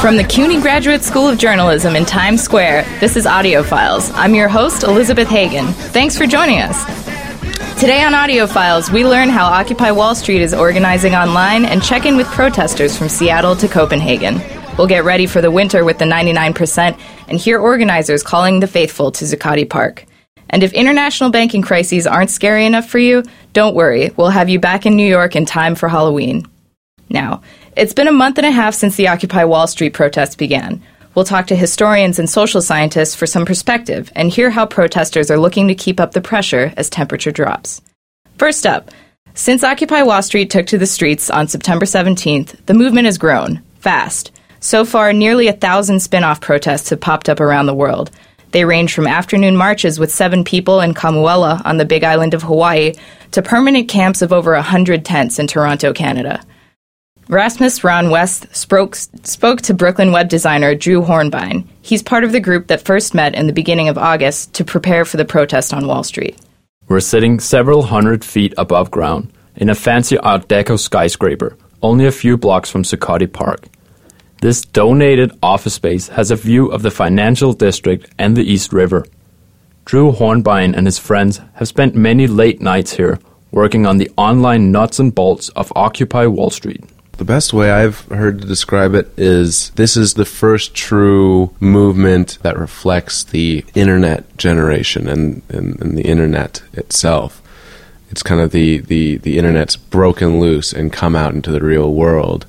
From the CUNY Graduate School of Journalism in Times Square, this is Audiophiles. I'm your host, Elizabeth Hagen. Thanks for joining us. Today on Audiophiles, we learn how Occupy Wall Street is organizing online and check in with protesters from Seattle to Copenhagen. We'll get ready for the winter with the 99% and hear organizers calling the faithful to Zuccotti Park. And if international banking crises aren't scary enough for you, don't worry, we'll have you back in New York in time for Halloween. Now, it's been a month and a half since the Occupy Wall Street protests began. We'll talk to historians and social scientists for some perspective and hear how protesters are looking to keep up the pressure as temperature drops. First up, since Occupy Wall Street took to the streets on September 17th, the movement has grown, fast. So far, nearly 1,000 spin-off protests have popped up around the world. They range from afternoon marches with 7 people in Kamuela on the Big Island of Hawaii to permanent camps of over 100 tents in Toronto, Canada. Rasmus Ron West spoke to Brooklyn web designer Drew Hornbein. He's part of the group that first met in the beginning of August to prepare for the protest on Wall Street. We're sitting several hundred feet above ground in a fancy Art Deco skyscraper, only a few blocks from Zuccotti Park. This donated office space has a view of the financial district and the East River. Drew Hornbein and his friends have spent many late nights here working on the online nuts and bolts of Occupy Wall Street. The best way I've heard to describe it is this is the first true movement that reflects the internet generation and the internet itself. It's kind of the internet's broken loose and come out into the real world.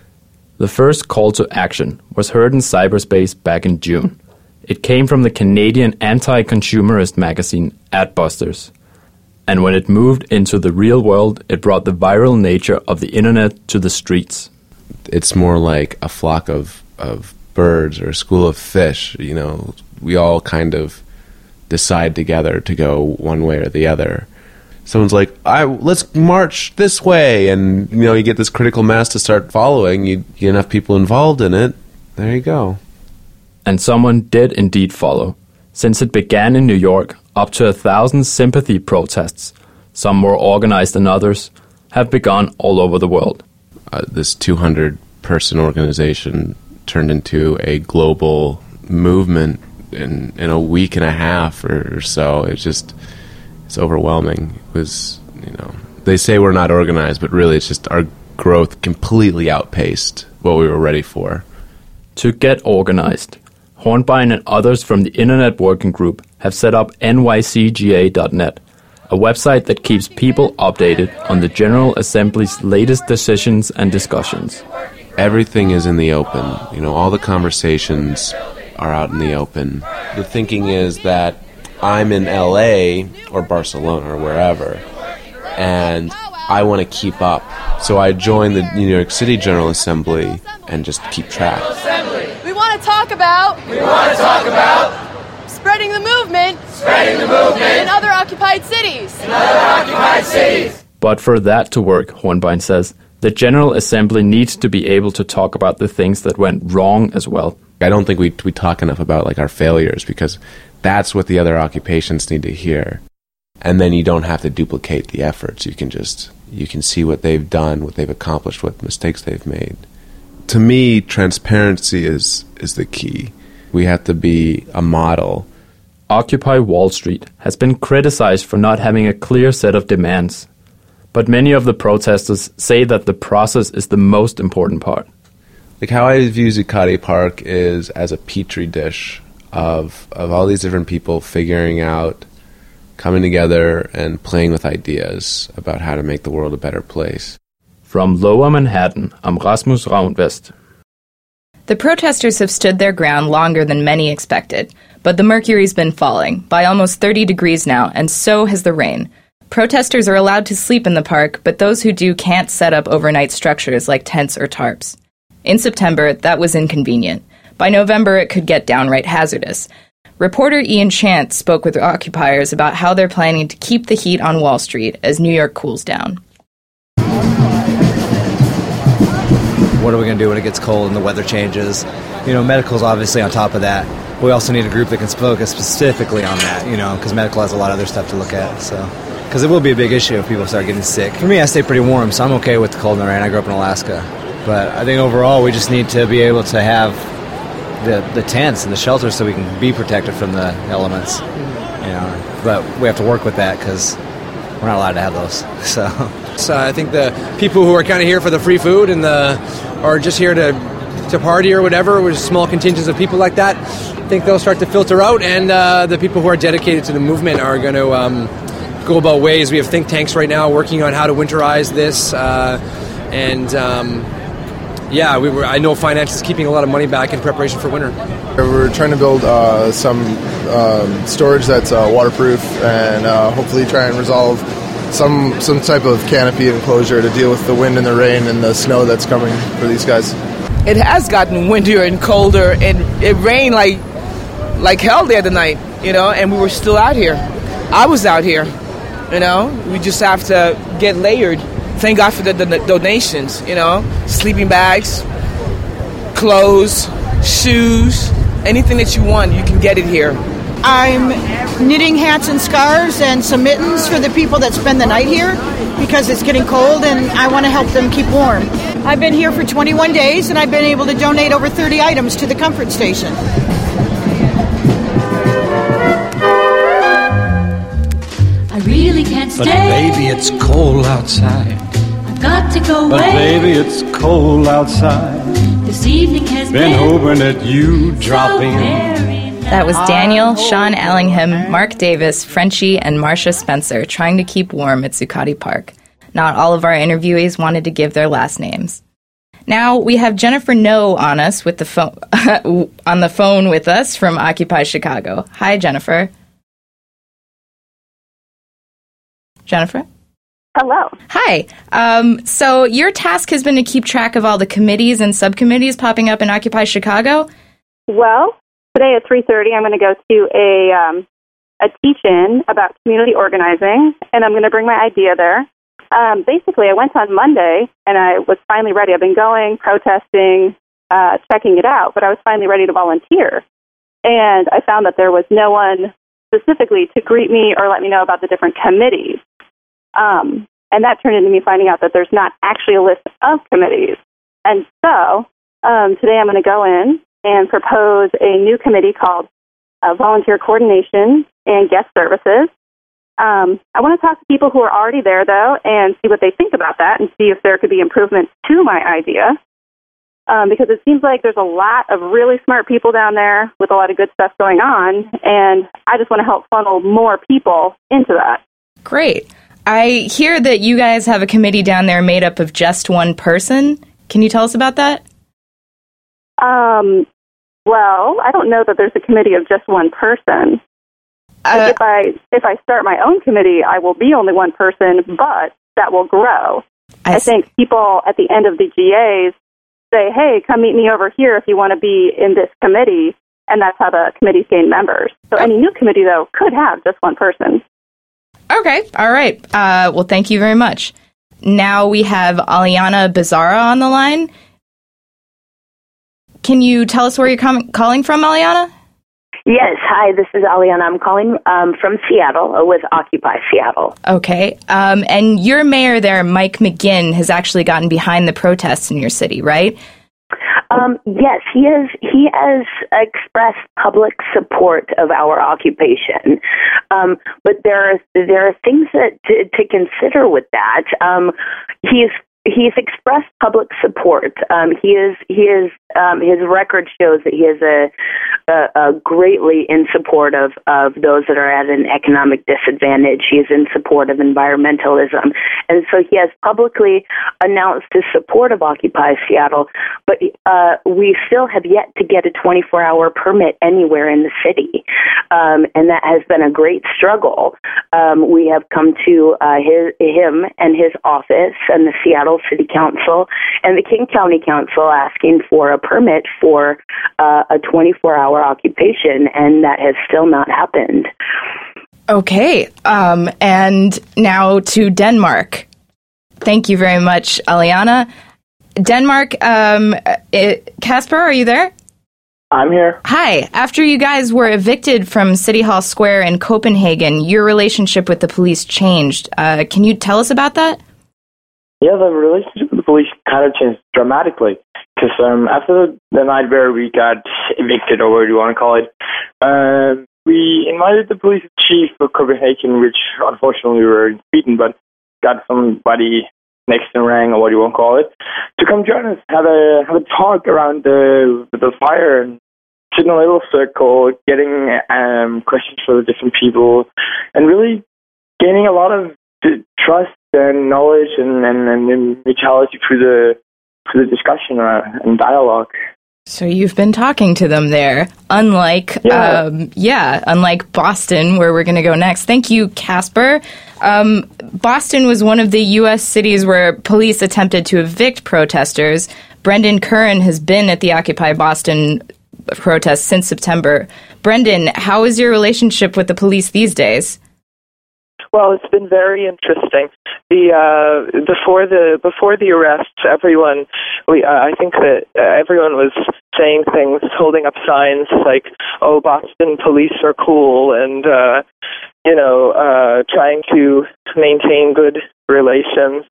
The first call to action was heard in cyberspace back in June. It came from the Canadian anti-consumerist magazine Adbusters. And when it moved into the real world, it brought the viral nature of the internet to the streets. It's more like a flock of birds or a school of fish. You know, we all kind of decide together to go one way or the other. Someone's like, let's march this way, and you get this critical mass to start following. You get enough people involved in it, there you go. And someone did indeed follow. Since it began in New York, up to 1,000 sympathy protests, some more organized than others, have begun all over the world. This 200-person organization turned into a global movement in a week and a half or so. It's overwhelming. It was, they say we're not organized, but really it's just our growth completely outpaced what we were ready for. To get organized, Hornbein and others from the Internet Working Group have set up nycga.net, a website that keeps people updated on the General Assembly's latest decisions and discussions. Everything is in the open. All the conversations are out in the open. The thinking is that I'm in LA or Barcelona or wherever, and I want to keep up. So I joined the New York City General Assembly and just keep track. We want to talk about spreading the movement in other occupied cities. But for that to work, Hornbein says, the General Assembly needs to be able to talk about the things that went wrong as well. I don't think we talk enough about our failures, because that's what the other occupations need to hear. And then you don't have to duplicate the efforts. You can see what they've done, what they've accomplished, what mistakes they've made. To me, transparency is the key. We have to be a model. Occupy Wall Street has been criticized for not having a clear set of demands. But many of the protesters say that the process is the most important part. How I view Zuccotti Park is as a petri dish of all these different people figuring out, coming together and playing with ideas about how to make the world a better place. From Lower Manhattan, I'm Rasmus Ron West. The protesters have stood their ground longer than many expected, but the mercury's been falling, by almost 30 degrees now, and so has the rain. Protesters are allowed to sleep in the park, but those who do can't set up overnight structures like tents or tarps. In September, that was inconvenient. By November, it could get downright hazardous. Reporter Ian Chant spoke with occupiers about how they're planning to keep the heat on Wall Street as New York cools down. What are we going to do when it gets cold and the weather changes? Medical's obviously on top of that. We also need a group that can focus specifically on that, because medical has a lot of other stuff to look at. Because it will be a big issue if people start getting sick. For me, I stay pretty warm, so I'm okay with the cold and the rain. I grew up in Alaska. But I think overall we just need to be able to have the tents and the shelters so we can be protected from the elements. But we have to work with that because we're not allowed to have those. So I think the people who are kind of here for the free food and or just here to party or whatever, with small contingents of people like that, I think they'll start to filter out, and the people who are dedicated to the movement are going to go about ways. We have think tanks right now working on how to winterize this, I know finance is keeping a lot of money back in preparation for winter. We're trying to build some storage that's waterproof, and hopefully try and resolve some type of canopy enclosure to deal with the wind and the rain and the snow that's coming for these guys. It has gotten windier and colder, and it rained like hell the other night, and we were still out here. I was out here, We just have to get layered. Thank God for the donations, sleeping bags, clothes, shoes, anything that you want, you can get it here. I'm knitting hats and scarves and some mittens for the people that spend the night here because it's getting cold and I want to help them keep warm. I've been here for 21 days and I've been able to donate over 30 items to the comfort station. I really can't stay. But baby, it's cold outside. I've got to go away. But baby, it's cold outside. This evening has been hoping that you drop in. That was Daniel, Sean Allingham, Mark Davis, Frenchie, and Marcia Spencer trying to keep warm at Zuccotti Park. Not all of our interviewees wanted to give their last names. Now we have Jennifer No on us with the phone on the phone with us from Occupy Chicago. Hi, Jennifer. Jennifer? Hello. Hi. So your task has been to keep track of all the committees and subcommittees popping up in Occupy Chicago? Well, today at 3:30, I'm going to go to a teach-in about community organizing, and I'm going to bring my idea there. Basically, I went on Monday, and I was finally ready. I've been going, protesting, checking it out, but I was finally ready to volunteer. And I found that there was no one specifically to greet me or let me know about the different committees. And that turned into me finding out that there's not actually a list of committees. And so today I'm going to go in and propose a new committee called Volunteer Coordination and Guest Services. I want to talk to people who are already there, though, and see what they think about that and see if there could be improvements to my idea. Because it seems like there's a lot of really smart people down there with a lot of good stuff going on, and I just want to help funnel more people into that. Great. I hear that you guys have a committee down there made up of just one person. Can you tell us about that? Well, I don't know that there's a committee of just one person. If I start my own committee, I will be only one person, but that will grow. I think people at the end of the GAs say, hey, come meet me over here if you want to be in this committee, and that's how the committees gain members. So any new committee, though, could have just one person. Okay, all right. Well, thank you very much. Now we have Aliana Bizarra on the line. Can you tell us where you're calling from, Aliana? Yes, hi, this is Aliana. I'm calling from Seattle with Occupy Seattle. Okay, and your mayor there, Mike McGinn, has actually gotten behind the protests in your city, right? Yes, he has expressed public support of our occupation, but there are things that to consider with that. He's expressed public support. His record shows that he is a greatly in support of those that are at an economic disadvantage. He is in support of environmentalism, and so he has publicly announced his support of Occupy Seattle. But we still have yet to get a 24-hour permit anywhere in the city, and that has been a great struggle. We have come to him and his office and the Seattle City Council and the King County Council asking for a permit for a 24-hour occupation, and that has still not happened. Okay, and now to Denmark. Thank you very much, Aliana. Denmark, Casper, are you there? I'm here. Hi. After you guys were evicted from City Hall Square in Copenhagen, your relationship with the police changed. Can you tell us about that? Yeah, the relationship with the police kind of changed dramatically because after the night where we got evicted, or whatever you want to call it, we invited the police chief of Copenhagen, which unfortunately we were in Sweden, but got somebody next in rank, or what you want to call it, to come join us, have a talk around the fire, and sit in a little circle, getting questions for the different people, and really gaining a lot of trust and knowledge and mutuality through the discussion and dialogue. So you've been talking to them there, unlike Boston, where we're going to go next. Thank you, Casper. Boston was one of the U.S. cities where police attempted to evict protesters. Brendan Curran has been at the Occupy Boston protest since September. Brendan, how is your relationship with the police these days? Well, it's been very interesting. Before the arrests, I think that everyone was saying things, holding up signs like, "Oh, Boston police are cool," and trying to maintain good relations.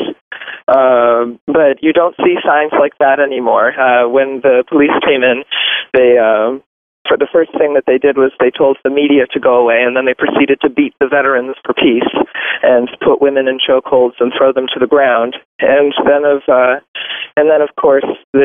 But you don't see signs like that anymore. When the police came in, for the first thing that they did was they told the media to go away, and then they proceeded to beat the veterans for peace and put women in chokeholds and throw them to the ground. And then of course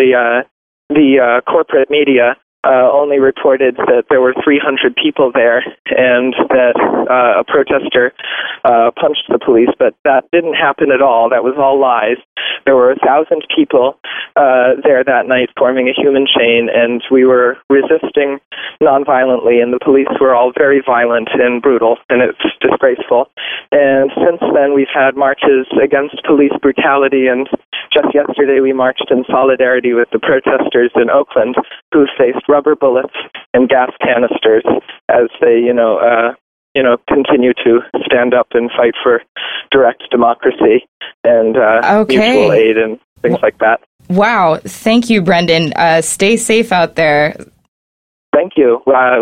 the corporate media only reported that there were 300 people there and that a protester punched the police, but that didn't happen at all. That was all lies. There were 1,000 people there that night forming a human chain, and we were resisting nonviolently, and the police were all very violent and brutal, and it's disgraceful. And since then, we've had marches against police brutality, and just yesterday we marched in solidarity with the protesters in Oakland who faced rubber bullets and gas canisters as they, continue to stand up and fight for direct democracy and mutual aid and things like that. Wow. Thank you, Brendan. Stay safe out there. Thank you.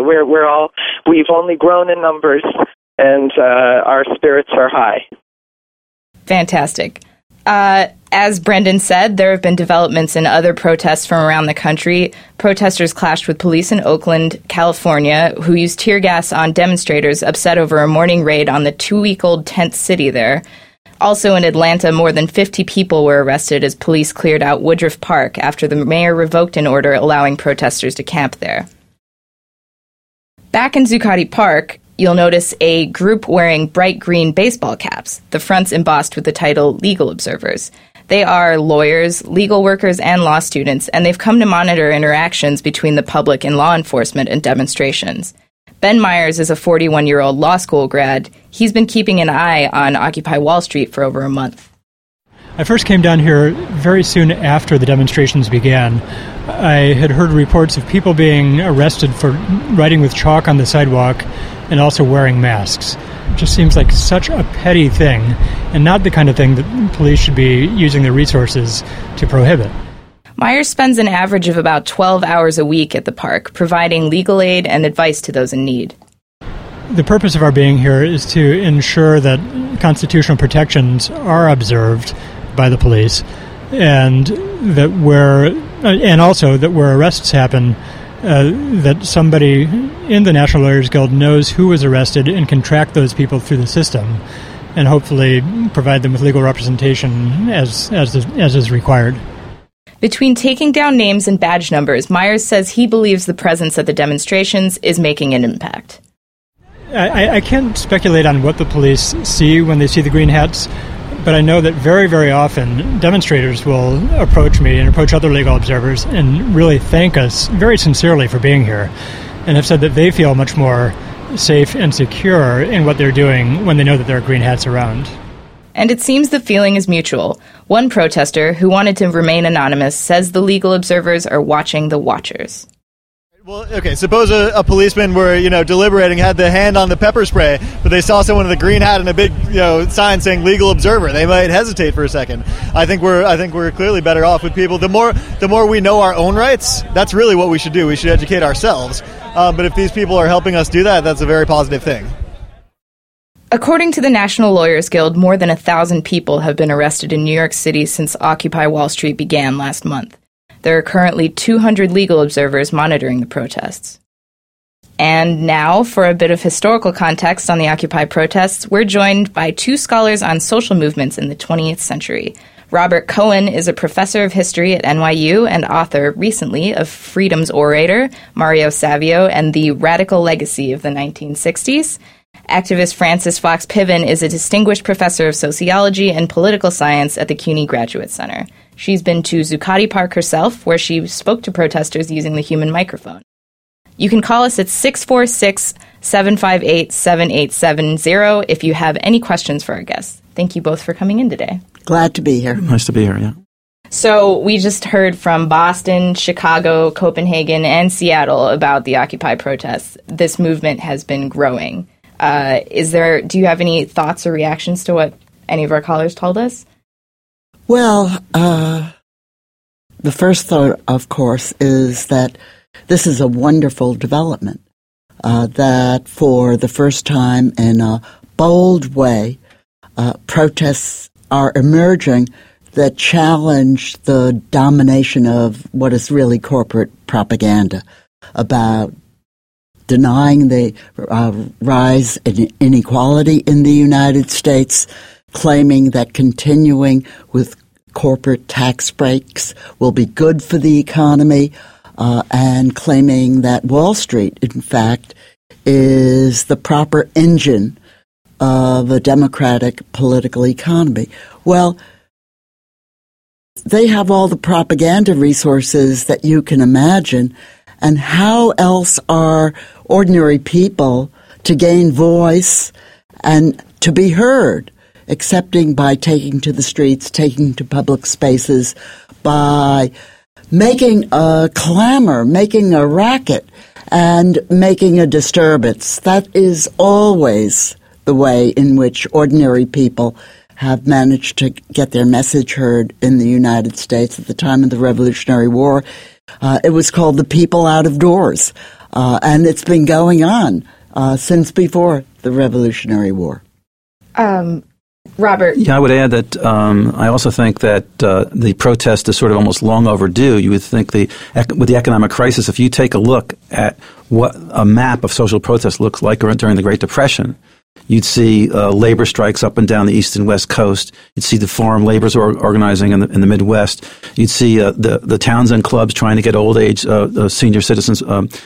We've only grown in numbers, and our spirits are high. Fantastic. As Brendan said, there have been developments in other protests from around the country. Protesters clashed with police in Oakland, California, who used tear gas on demonstrators upset over a morning raid on the 2-week-old tent city there. Also in Atlanta, more than 50 people were arrested as police cleared out Woodruff Park after the mayor revoked an order allowing protesters to camp there. Back in Zuccotti Park, you'll notice a group wearing bright green baseball caps, the fronts embossed with the title Legal Observers. They are lawyers, legal workers, and law students, and they've come to monitor interactions between the public and law enforcement and demonstrations. Ben Myers is a 41-year-old law school grad. He's been keeping an eye on Occupy Wall Street for over a month. I first came down here very soon after the demonstrations began. I had heard reports of people being arrested for writing with chalk on the sidewalk and also wearing masks. It just seems like such a petty thing, and not the kind of thing that police should be using their resources to prohibit. Myers spends an average of about 12 hours a week at the park, providing legal aid and advice to those in need. The purpose of our being here is to ensure that constitutional protections are observed by the police, and that where arrests happen, that somebody in the National Lawyers Guild knows who was arrested and can track those people through the system, and hopefully provide them with legal representation as is required. Between taking down names and badge numbers, Myers says he believes the presence at the demonstrations is making an impact. I can't speculate on what the police see when they see the green hats, but I know that very, very often demonstrators will approach me and approach other legal observers and really thank us very sincerely for being here, and have said that they feel much more safe and secure in what they're doing when they know that there are green hats around. And it seems the feeling is mutual. One protester, who wanted to remain anonymous, says the legal observers are watching the watchers. Well, okay, suppose a policeman were, deliberating, had the hand on the pepper spray, but they saw someone in a green hat and a big, sign saying legal observer. They might hesitate for a second. I think we're clearly better off with people. The more we know our own rights, that's really what we should do. We should educate ourselves. But if these people are helping us do that, that's a very positive thing. According to the National Lawyers Guild, more than 1,000 people have been arrested in New York City since Occupy Wall Street began last month. There are currently 200 legal observers monitoring the protests. And now, for a bit of historical context on the Occupy protests, we're joined by two scholars on social movements in the 20th century. Robert Cohen is a professor of history at NYU and author, recently, of Freedom's Orator, Mario Savio, and the Radical Legacy of the 1960s. Activist Frances Fox Piven is a distinguished professor of sociology and political science at the CUNY Graduate Center. She's been to Zuccotti Park herself, where she spoke to protesters using the human microphone. You can call us at 646-758-7870 if you have any questions for our guests. Thank you both for coming in today. Glad to be here. Nice to be here, yeah. So we just heard from Boston, Chicago, Copenhagen, and Seattle about the Occupy protests. This movement has been growing. Do you have any thoughts or reactions to what any of our callers told us? Well, the first thought, of course, is that this is a wonderful development, that for the first time in a bold way, protests are emerging that challenge the domination of what is really corporate propaganda about denying the rise in inequality in the United States, claiming that continuing with corporate tax breaks will be good for the economy, and claiming that Wall Street, in fact, is the proper engine of a democratic political economy. Well, they have all the propaganda resources that you can imagine, and how else are ordinary people to gain voice and to be heard, excepting by taking to the streets, taking to public spaces, by making a clamor, making a racket, and making a disturbance. That is always the way in which ordinary people have managed to get their message heard in the United States at the time of the Revolutionary War. It was called the people out of doors, and it's been going on since before the Revolutionary War. Robert? Yeah, I would add that I also think that the protest is sort of almost long overdue. You would think with the economic crisis, if you take a look at what a map of social protest looks like during the Great Depression, you'd see labor strikes up and down the East and West Coast. You'd see the farm laborers organizing in the Midwest. You'd see the Townsend clubs trying to get old age senior citizens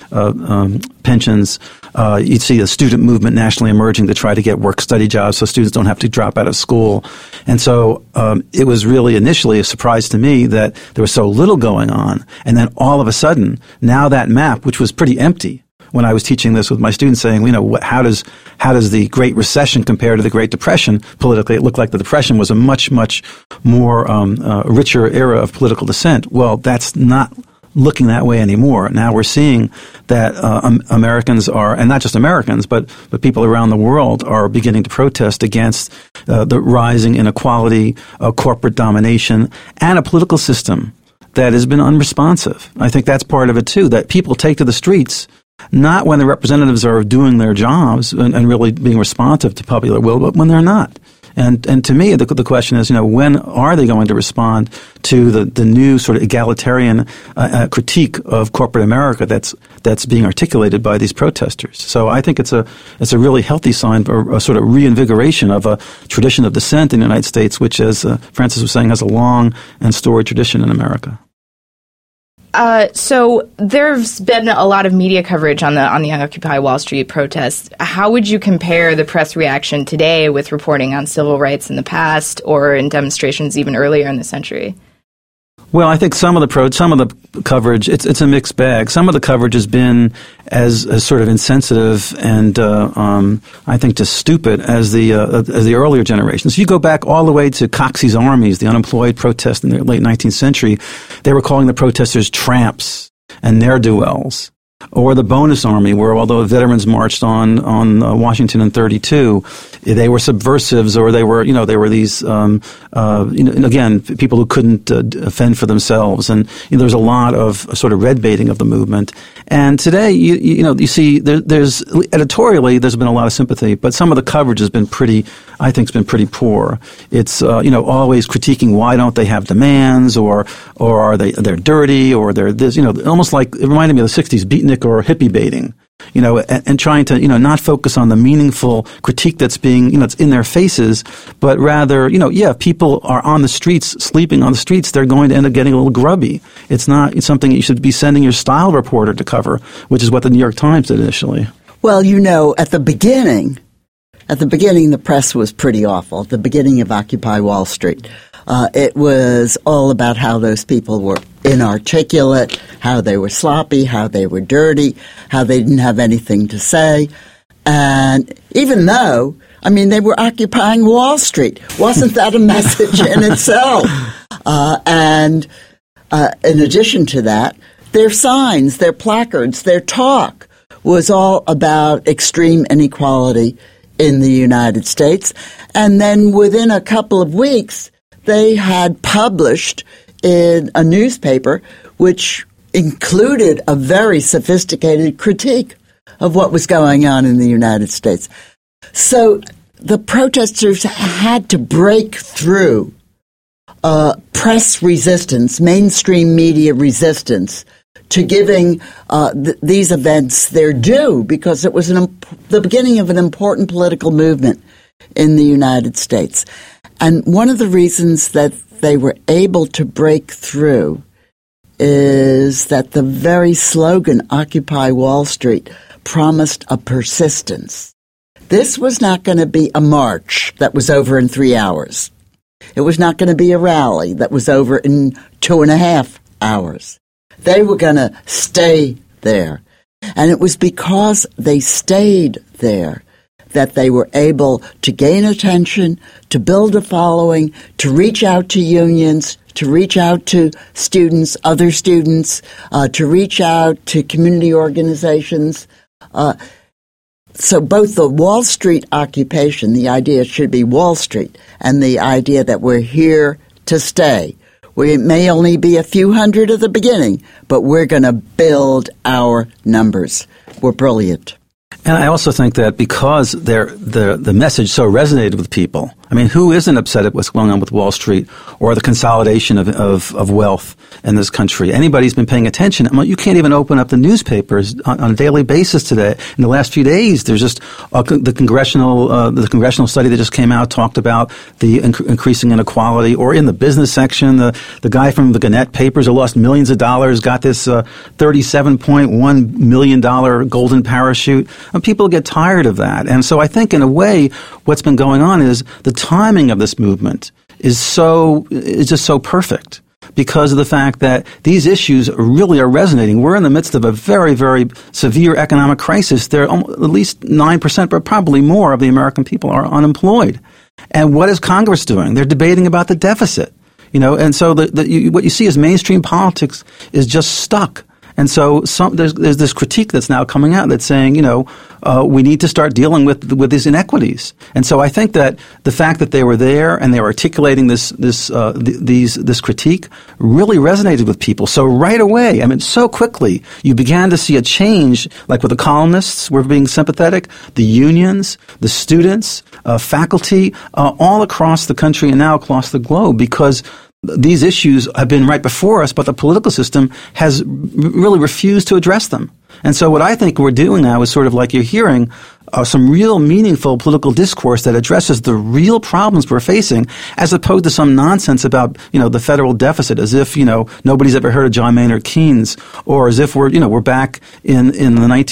pensions. You'd see a student movement nationally emerging to try to get work-study jobs so students don't have to drop out of school. And so it was really initially a surprise to me that there was so little going on. And then all of a sudden, now that map, which was pretty empty, when I was teaching this with my students, saying, how does the Great Recession compare to the Great Depression politically? It looked like the Depression was a much, much more richer era of political dissent. Well, that's not looking that way anymore. Now we're seeing that Americans are, and not just Americans, but people around the world are beginning to protest against the rising inequality, corporate domination, and a political system that has been unresponsive. I think that's part of it, too, that people take to the streets not when the representatives are doing their jobs and really being responsive to popular will, but when they're not. And to me, the question is, when are they going to respond to the new sort of egalitarian critique of corporate America that's being articulated by these protesters? So I think it's a really healthy sign for a sort of reinvigoration of a tradition of dissent in the United States, which, as Frances was saying, has a long and storied tradition in America. So there's been a lot of media coverage on the Occupy Wall Street protests. How would you compare the press reaction today with reporting on civil rights in the past or in demonstrations even earlier in the century? Well, I think some of the coverage, it's a mixed bag. Some of the coverage has been as sort of insensitive and I think just stupid as the earlier generations. You go back all the way to Coxey's Armies, the unemployed protest in the late 19th century. They were calling the protesters tramps and ne'er-do-wells. or the Bonus Army, where although veterans marched on Washington in 32, they were subversives, or they were these again, people who couldn't fend for themselves, and there's a lot of sort of red baiting of the movement. And today, you see, there's editorially there's been a lot of sympathy, but some of the coverage has been pretty poor. It's always critiquing why don't they have demands, or are they're dirty, or they're this, almost like it reminded me of the 60s beatnik or hippie baiting, and trying to, not focus on the meaningful critique that's being, it's in their faces, but rather, if people are on the streets, sleeping on the streets, they're going to end up getting a little grubby. It's something you should be sending your style reporter to cover, which is what the New York Times did initially. Well, at the beginning, the press was pretty awful. At the beginning of Occupy Wall Street, it was all about how those people were inarticulate, how they were sloppy, how they were dirty, how they didn't have anything to say. And even though, they were occupying Wall Street, wasn't that a message in itself? And in addition to that, their signs, their placards, their talk was all about extreme inequality in the United States. And then within a couple of weeks, they had published in a newspaper which included a very sophisticated critique of what was going on in the United States. So the protesters had to break through press resistance, mainstream media resistance, to giving these events their due, because it was the beginning of an important political movement in the United States. And one of the reasons that they were able to break through is that the very slogan, Occupy Wall Street, promised a persistence. This was not going to be a march that was over in 3 hours. It was not going to be a rally that was over in 2.5 hours. They were going to stay there. And it was because they stayed there that they were able to gain attention, to build a following, to reach out to unions, to reach out to students, other students, to reach out to community organizations. So both the Wall Street occupation, the idea should be Wall Street, and the idea that we're here to stay. We may only be a few hundred at the beginning, but we're going to build our numbers. We're brilliant. And I also think that because the message so resonated with people, who isn't upset at what's going on with Wall Street or the consolidation of wealth in this country? Anybody's been paying attention. You can't even open up the newspapers on a daily basis today. In the last few days, there's just the congressional study that just came out talked about the increasing inequality. Or in the business section, the guy from the Gannett Papers who lost millions of dollars got this $37.1 million golden parachute. And people get tired of that. And so I think in a way what's been going on is the timing of this movement is just so perfect because of the fact that these issues really are resonating. We're in the midst of a very, very severe economic crisis. There are at least 9%, but probably more of the American people are unemployed. And what is Congress doing? They're debating about the deficit. And so what you see is mainstream politics is just stuck. And so there's this critique that's now coming out that's saying, we need to start dealing with these inequities. And so I think that the fact that they were there and they were articulating this critique really resonated with people. So right away, so quickly, you began to see a change, like with the columnists were being sympathetic, the unions, the students, faculty, all across the country and now across the globe, because these issues have been right before us, but the political system has really refused to address them. And so what I think we're doing now is sort of like you're hearing some real meaningful political discourse that addresses the real problems we're facing, as opposed to some nonsense about, the federal deficit, as if, nobody's ever heard of John Maynard Keynes, or as if we're back in the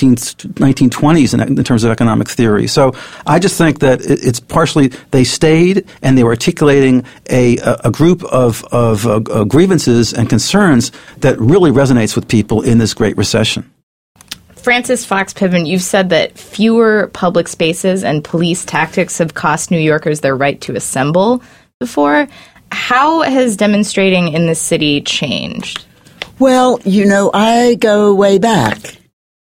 1920s in terms of economic theory. So I just think that it's partially they stayed and they were articulating a group of grievances and concerns that really resonates with people in this Great Recession. Frances Fox Piven, you've said that fewer public spaces and police tactics have cost New Yorkers their right to assemble before. How has demonstrating in this city changed? Well, I go way back.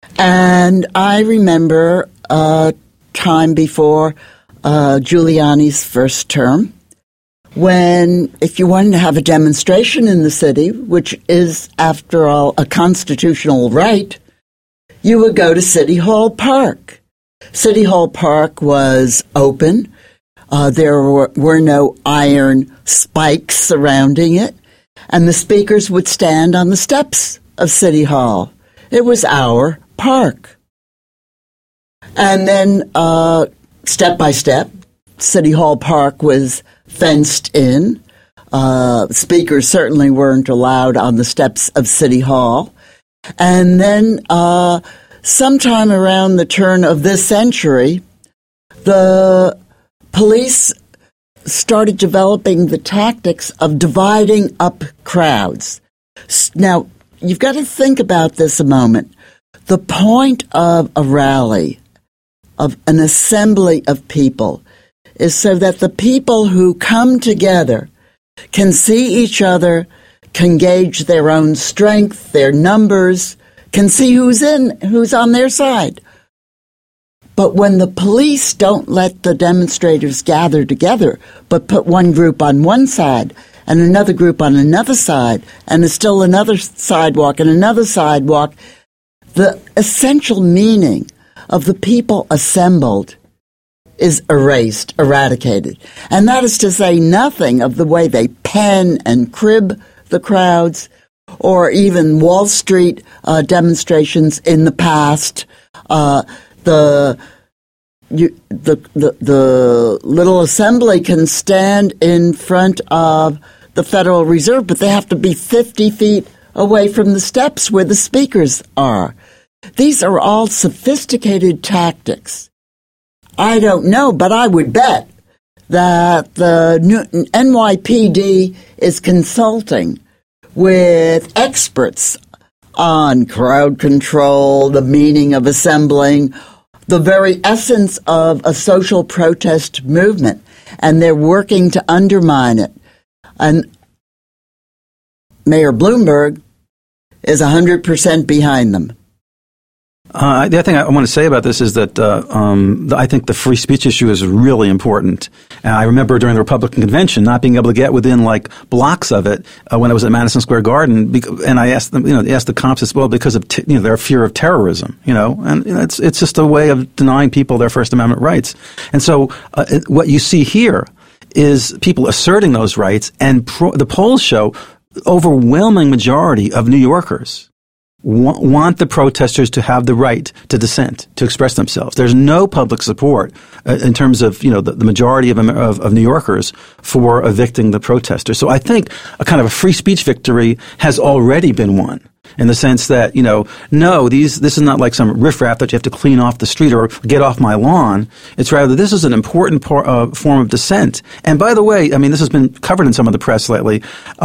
And I remember a time before Giuliani's first term when, if you wanted to have a demonstration in the city, which is, after all, a constitutional right, you would go to City Hall Park. City Hall Park was open. There were no iron spikes surrounding it, and the speakers would stand on the steps of City Hall. It was our park. And then, step by step, City Hall Park was fenced in. Speakers certainly weren't allowed on the steps of City Hall. And then, sometime around the turn of this century, the police started developing the tactics of dividing up crowds. Now, you've got to think about this a moment. The point of a rally, of an assembly of people, is so that the people who come together can see each other, can gauge their own strength, their numbers, can see who's on their side. But when the police don't let the demonstrators gather together, but put one group on one side and another group on another side, and there's still another sidewalk and another sidewalk, the essential meaning of the people assembled is erased, eradicated. And that is to say nothing of the way they pen and crib the crowds, or even Wall Street demonstrations in the past. The little assembly can stand in front of the Federal Reserve, but they have to be 50 feet away from the steps where the speakers are. These are all sophisticated tactics. I don't know, but I would bet that the NYPD is consulting with experts on crowd control, the meaning of assembling, the very essence of a social protest movement, and they're working to undermine it. And Mayor Bloomberg is 100% behind them. The other thing I want to say about this is that I think the free speech issue is really important. And I remember during the Republican convention not being able to get within like blocks of it when I was at Madison Square Garden, and I asked them, they asked the cops as well because of their fear of terrorism, and it's just a way of denying people their First Amendment rights. And so what you see here is people asserting those rights, and the polls show overwhelming majority of New Yorkers want the protesters to have the right to dissent, to express themselves. There's no public support in terms of the majority of New Yorkers for evicting the protesters. So I think a kind of a free speech victory has already been won, in the sense that this is not like some riffraff that you have to clean off the street or get off my lawn. It's rather this is an important form of dissent. And by the way, this has been covered in some of the press lately.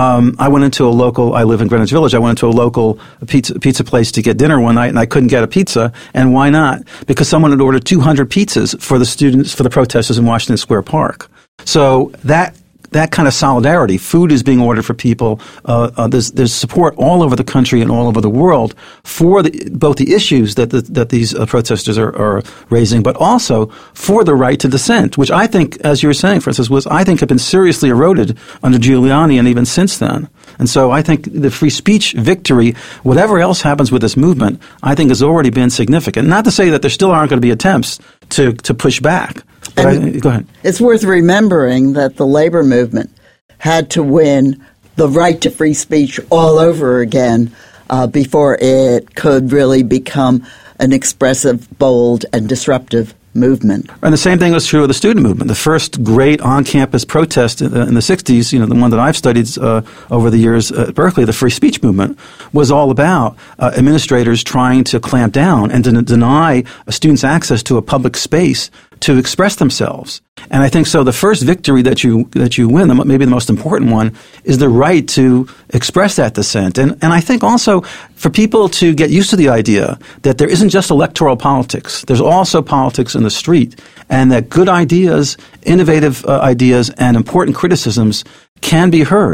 I went into I live in Greenwich Village. I went into a local pizza place to get dinner one night, and I couldn't get a pizza. And why not? Because someone had ordered 200 pizzas for the protesters in Washington Square Park. So that kind of solidarity, food is being ordered for people. There's support all over the country and all over the world for both the issues that these protesters are raising, but also for the right to dissent, which I think, as you were saying, Francis, have been seriously eroded under Giuliani and even since then. And so I think the free speech victory, whatever else happens with this movement, I think has already been significant. Not to say that there still aren't going to be attempts to push back. Go ahead. It's worth remembering that the labor movement had to win the right to free speech all over again before it could really become an expressive, bold, and disruptive movement. And the same thing was true of the student movement. The first great on-campus protest in the 60s, the one that I've studied over the years at Berkeley, the free speech movement, was all about administrators trying to clamp down and to deny students access to a public space to express themselves. And I think so the first victory that you win, maybe the most important one, is the right to express that dissent. And I think also for people to get used to the idea that there isn't just electoral politics, there's also politics in the street, and that good ideas, innovative ideas, and important criticisms can be heard.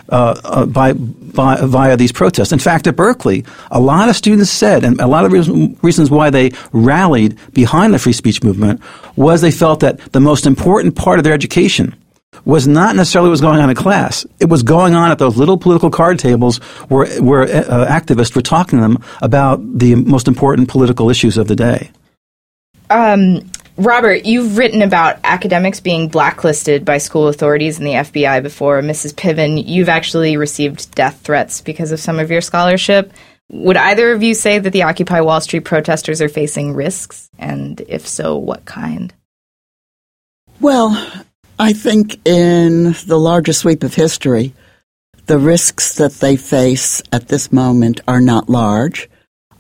via these protests. In fact, at Berkeley, a lot of students said, and a lot of reasons why they rallied behind the free speech movement was they felt that the most important part of their education was not necessarily what was going on in class. It was going on at those little political card tables where activists were talking to them about the most important political issues of the day. Robert, you've written about academics being blacklisted by school authorities and the FBI before. Mrs. Piven, you've actually received death threats because of some of your scholarship. Would either of you say that the Occupy Wall Street protesters are facing risks? And if so, what kind? Well, I think in the larger sweep of history, the risks that they face at this moment are not large.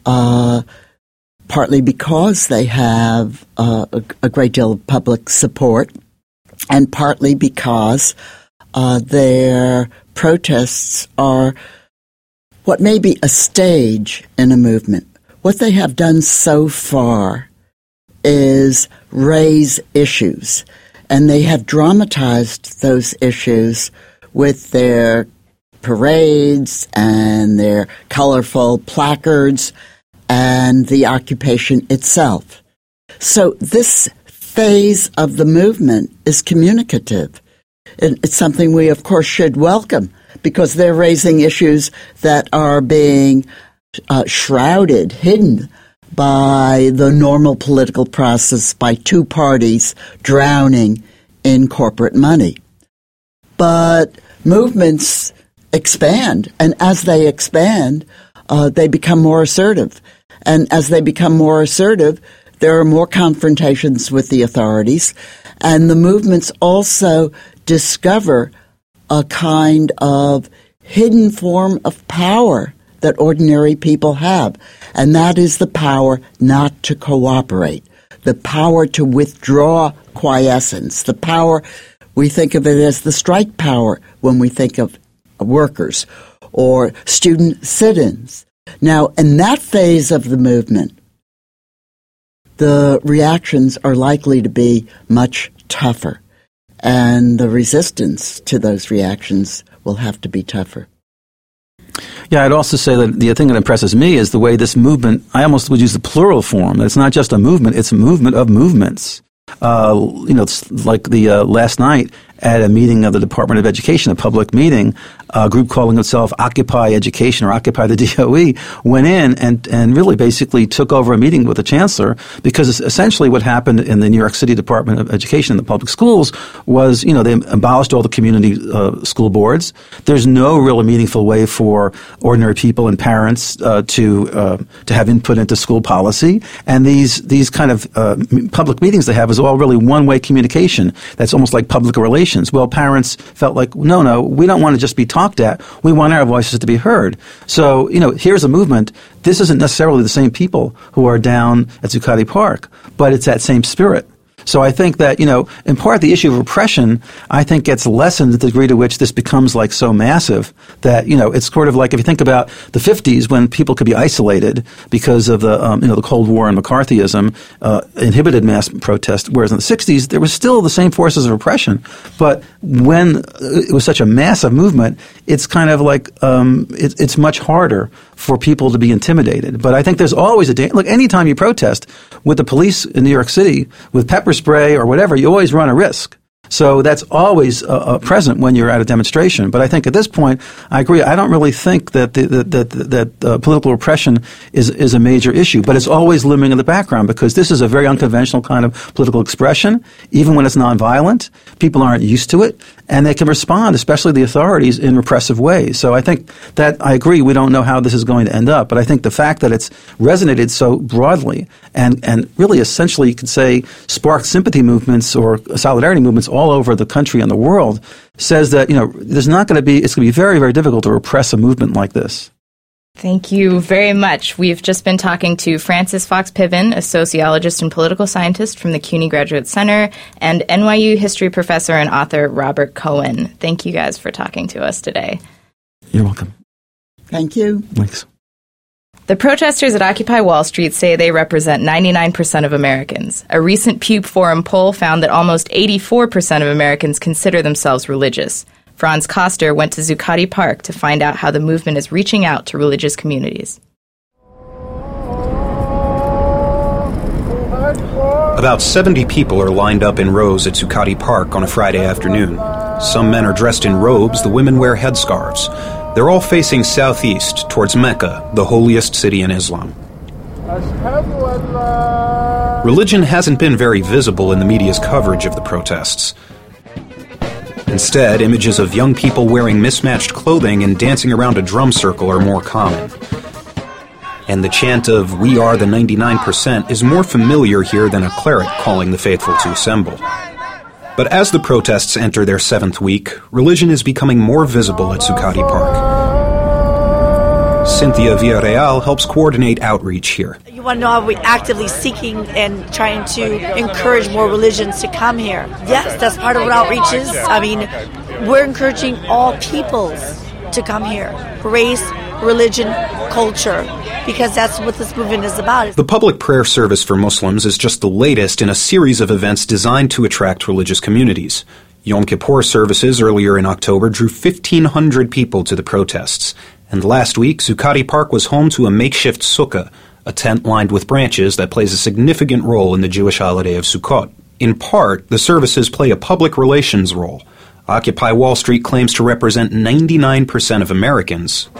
Partly because they have a great deal of public support, and partly because their protests are what may be a stage in a movement. What they have done so far is raise issues, and they have dramatized those issues with their parades and their colorful placards and the occupation itself. So this phase of the movement is communicative. It's something we, of course, should welcome because they're raising issues that are being shrouded, hidden by the normal political process, by two parties drowning in corporate money. But movements expand, and as they expand, they become more assertive. And as they become more assertive, there are more confrontations with the authorities, and the movements also discover a kind of hidden form of power that ordinary people have, and that is the power not to cooperate, the power to withdraw quiescence, the power, we think of it as the strike power when we think of workers or student sit-ins. Now, in that phase of the movement, the reactions are likely to be much tougher, and the resistance to those reactions will have to be tougher. Yeah, I'd also say that the thing that impresses me is the way this movement, I almost would use the plural form. It's not just a movement, it's a movement of movements. It's like the last night at a meeting of the Department of Education, a public meeting, a group calling itself Occupy Education or Occupy the DOE went in and really basically took over a meeting with the chancellor, because essentially what happened in the New York City Department of Education and the public schools was, they abolished all the community school boards. There's no really meaningful way for ordinary people and parents to have input into school policy. And these kind of public meetings they have is all really one-way communication. That's almost like public relations. Well, parents felt like, no, we don't want to just be talked at. We want our voices to be heard. So, here's a movement. This isn't necessarily the same people who are down at Zuccotti Park, but it's that same spirit. So I think that, in part the issue of repression, I think gets lessened to the degree to which this becomes like so massive that, it's sort of like if you think about the 50s when people could be isolated because of the, the Cold War and McCarthyism, inhibited mass protest, whereas in the 60s there was still the same forces of repression. But when it was such a massive movement, it's kind of like, it's much harder for people to be intimidated. But I think there's always a danger. Look, anytime you protest with the police in New York City, with pepper spray or whatever, you always run a risk. So that's always present when you're at a demonstration. But I think at this point, I agree. I don't really think that that political repression is a major issue. But it's always looming in the background because this is a very unconventional kind of political expression. Even when it's nonviolent, people aren't used to it, and they can respond, especially the authorities, in repressive ways. So I think that I agree. We don't know how this is going to end up. But I think the fact that it's resonated so broadly and really essentially you could say sparked sympathy movements or solidarity movements all over the country and the world says that, it's going to be very, very difficult to repress a movement like this. Thank you very much. We've just been talking to Frances Fox Piven, a sociologist and political scientist from the CUNY Graduate Center, and NYU history professor and author Robert Cohen. Thank you guys for talking to us today. You're welcome. Thank you. Thanks. The protesters at Occupy Wall Street say they represent 99% of Americans. A recent Pew Forum poll found that almost 84% of Americans consider themselves religious. Franz Koster went to Zuccotti Park to find out how the movement is reaching out to religious communities. About 70 people are lined up in rows at Zuccotti Park on a Friday afternoon. Some men are dressed in robes, the women wear headscarves. They're all facing southeast, towards Mecca, the holiest city in Islam. Religion hasn't been very visible in the media's coverage of the protests. Instead, images of young people wearing mismatched clothing and dancing around a drum circle are more common. And the chant of "We are the 99% is more familiar here than a cleric calling the faithful to assemble. But as the protests enter their 7th week, religion is becoming more visible at Zuccotti Park. Cynthia Villarreal helps coordinate outreach here. You want to know how we're actively seeking and trying to encourage more religions to come here. Yes, that's part of what outreach is. I mean, we're encouraging all peoples to come here. Race, religion, culture, because that's what this movement is about. The public prayer service for Muslims is just the latest in a series of events designed to attract religious communities. Yom Kippur services earlier in October drew 1,500 people to the protests. And last week, Zuccotti Park was home to a makeshift sukkah, a tent lined with branches that plays a significant role in the Jewish holiday of Sukkot. In part, the services play a public relations role. Occupy Wall Street claims to represent 99% of Americans.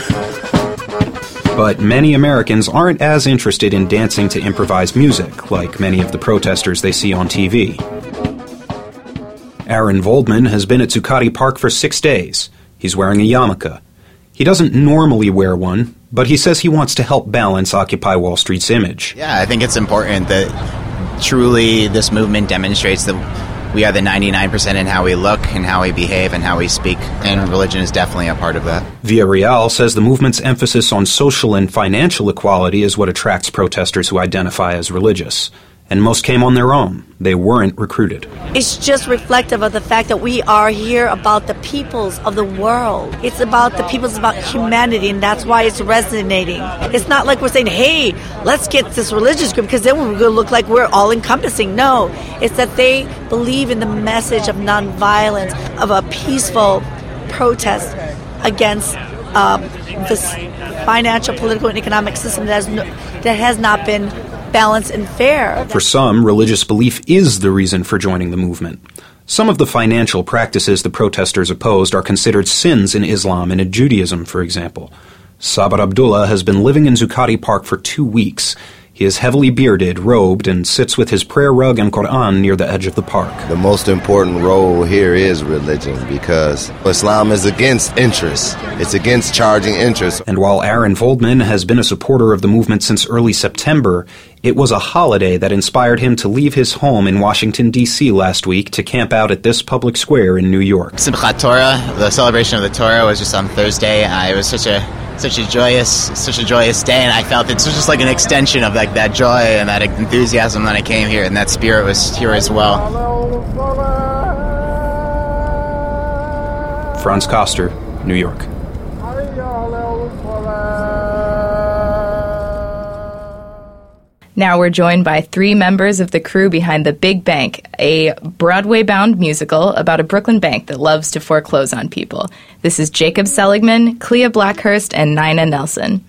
But many Americans aren't as interested in dancing to improvised music, like many of the protesters they see on TV. Aaron Voldman has been at Zuccotti Park for 6 days. He's wearing a yarmulke. He doesn't normally wear one, but he says he wants to help balance Occupy Wall Street's image. Yeah, I think it's important that truly this movement demonstrates that we are the 99% in how we look and how we behave and how we speak, and religion is definitely a part of that. Villarreal says the movement's emphasis on social and financial equality is what attracts protesters who identify as religious. And most came on their own. They weren't recruited. It's just reflective of the fact that we are here about the peoples of the world. It's about the peoples, about humanity, and that's why it's resonating. It's not like we're saying, hey, let's get this religious group, because then we're going to look like we're all-encompassing. No, it's that they believe in the message of nonviolence, of a peaceful protest against this financial, political, and economic system that has not been balanced and fair. For some, religious belief is the reason for joining the movement. Some of the financial practices the protesters opposed are considered sins in Islam and in Judaism, for example. Sabar Abdullah has been living in Zuccotti Park for 2 weeks. He is heavily bearded, robed, and sits with his prayer rug and Quran near the edge of the park. The most important role here is religion, because Islam is against interest. It's against charging interest. And while Aaron Voldman has been a supporter of the movement since early September, it was a holiday that inspired him to leave his home in Washington, D.C. last week to camp out at this public square in New York. Simchat Torah, the celebration of the Torah, was just on Thursday. It was such a joyous day, and I felt it was just like an extension of like that joy and that enthusiasm that I came here, and that spirit was here as well. Franz Koster, New York. Now we're joined by 3 members of the crew behind The Big Bank, a Broadway-bound musical about a Brooklyn bank that loves to foreclose on people. This is Jacob Seligman, Clea Blackhurst, and Nina Nelson.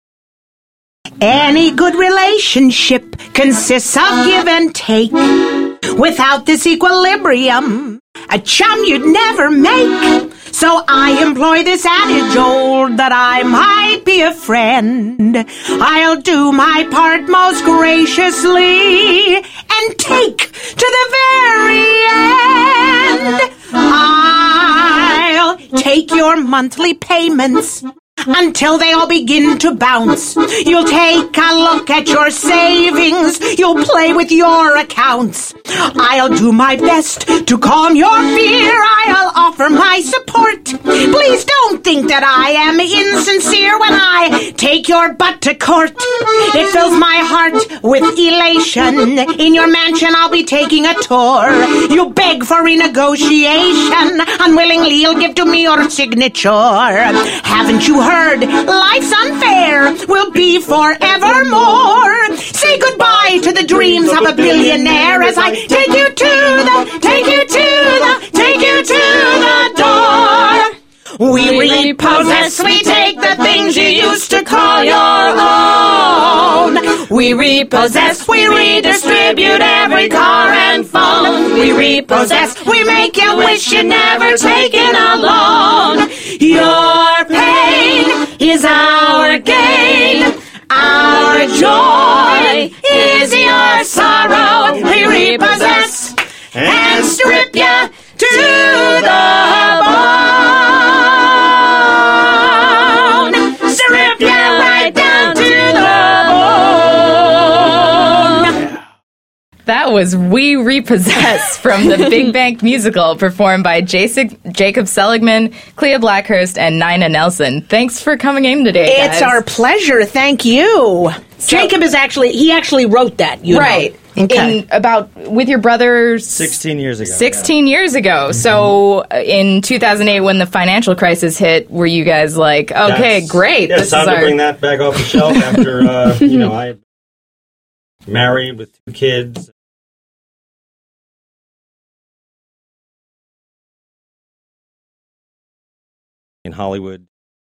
Any good relationship consists of give and take. Without this equilibrium, a chum you'd never make. So I employ this adage old that I might be a friend. I'll do my part most graciously and take to the very end. I'll take your monthly payments until they all begin to bounce. You'll take a look at your savings. You'll play with your accounts. I'll do my best to calm your fear. I'll offer my support. Please don't think that I am insincere when I take your butt to court. It fills my heart with elation. In your mansion I'll be taking a tour. You beg for renegotiation. Unwillingly you'll give to me your signature. Haven't you heard? Life's unfair will be forevermore. Say goodbye to the dreams of a billionaire as I take you to the door. We repossess, we take the things you used to call your own. We repossess, we redistribute every car and phone. We repossess, we make you wish you'd never taken a loan. Your pain is our gain. Our joy is your sorrow. We repossess and strip ya to the bone. Strip ya right down to the bone. That was We Repossess from the Big Bank musical, performed by Jacob Seligman, Clea Blackhurst, and Nina Nelson. Thanks for coming in today, guys. It's our pleasure. Thank you. Jacob is actually wrote that. Right. Okay. With your brother 16 years ago. 16 years ago. Mm-hmm. So in 2008, when the financial crisis hit, were you guys like, okay, great. Yeah, it's time to bring that back off the shelf after, I married with 2 kids. In Hollywood.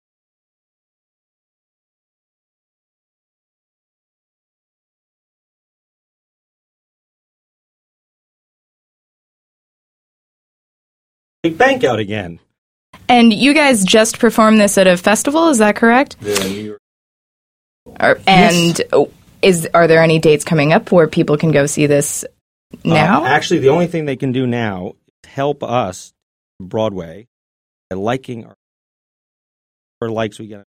Big Bank out again. And you guys just performed this at a festival, is that correct? The New York. Are there any dates coming up where people can go see this now? Actually, the only thing they can do now is help us, Broadway, by liking our likes we get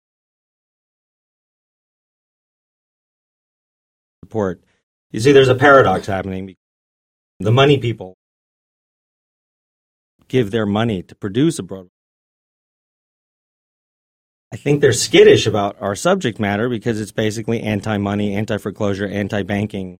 support. You see, there's a paradox happening. The money people give their money to produce a Broadway. I think they're skittish about our subject matter because it's basically anti-money, anti-foreclosure, anti-banking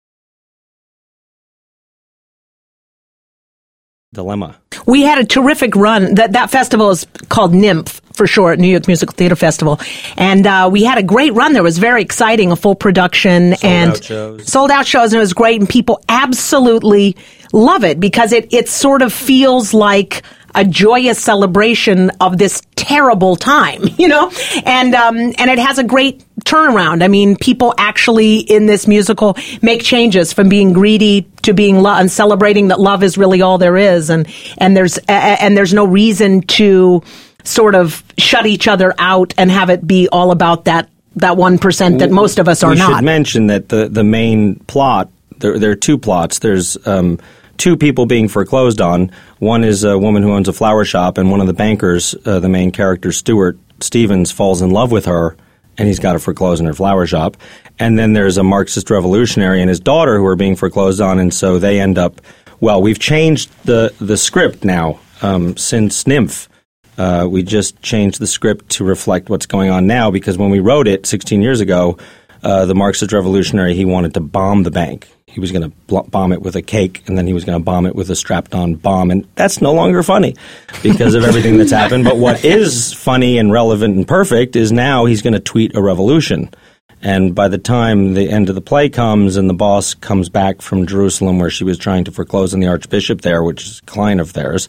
dilemma. We had a terrific run. That festival is called NYMF for short, New York Musical Theater Festival. And we had a great run there. It was very exciting, a full production. Sold out shows, and it was great. And people absolutely love it because it sort of feels like a joyous celebration of this terrible time, and it has a great turnaround. I mean, people actually in this musical make changes from being greedy to being and celebrating that love is really all there is, and there's no reason to sort of shut each other out and have it be all about that 1% that most of us are not. We should mention that the main plot, there are 2 plots. There's 2 people being foreclosed on. One is a woman who owns a flower shop, and one of the bankers, the main character, Stuart Stevens, falls in love with her, and he's got to foreclose on her flower shop. And then there's a Marxist revolutionary and his daughter who are being foreclosed on, and so they end up, we've changed the script now since NYMF. We just changed the script to reflect what's going on now, because when we wrote it 16 years ago, the Marxist revolutionary, he wanted to bomb the bank. He was going to bomb it with a cake, and then he was going to bomb it with a strapped-on bomb. And that's no longer funny because of everything that's happened. But what is funny and relevant and perfect is now he's going to tweet a revolution. And by the time the end of the play comes and the boss comes back from Jerusalem, where she was trying to foreclose on the archbishop there, which is a client of theirs,